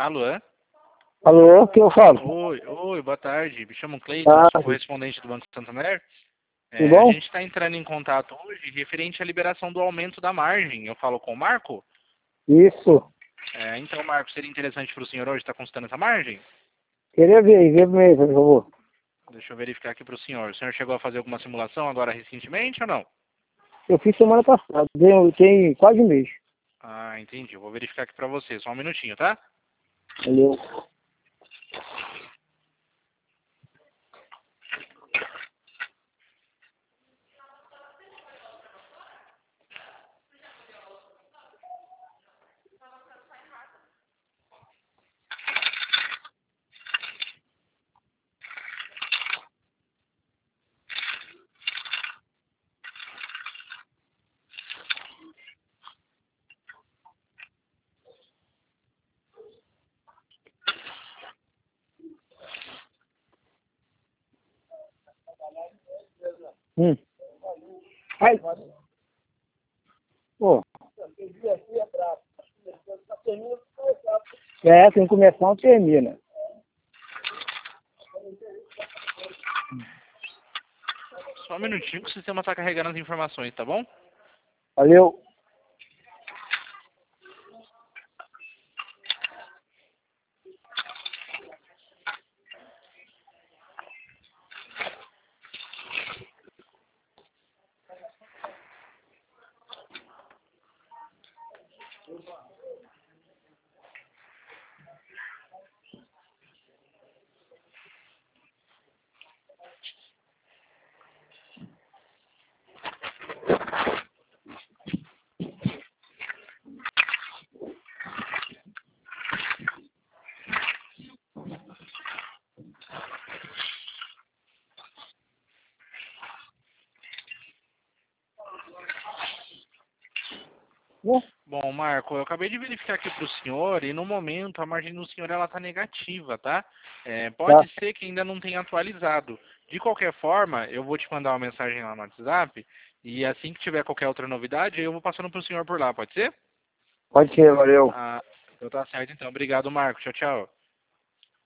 Alô? Alô, quem eu falo? Oi, boa tarde. Me chamo Cleiton, sou correspondente do Banco Santander. Tudo A bom? gente está entrando em contato hoje referente à liberação do aumento da margem. Eu falo com o Marco? Isso. Então, Marco, seria interessante para o senhor hoje estar consultando essa margem? Queria ver primeiro, por favor. Deixa eu verificar aqui para o senhor. O senhor chegou a fazer alguma simulação agora recentemente ou não? Eu fiz semana passada, tem quase um mês. Ah, entendi. Eu vou verificar aqui para você. Só um minutinho, tá? Valeu. Ai. Pô. Tem que começar e termina. Só um minutinho que o sistema está carregando as informações, tá bom? Valeu. Bom, Marco, eu acabei de verificar aqui para o senhor e no momento a margem do senhor ela está negativa, tá? Pode ser que ainda não tenha atualizado. De qualquer forma, eu vou te mandar uma mensagem lá no WhatsApp e assim que tiver qualquer outra novidade, eu vou passando para o senhor por lá, pode ser? Pode ser, valeu. Ah, então tá certo então. Obrigado, Marco. Tchau, tchau.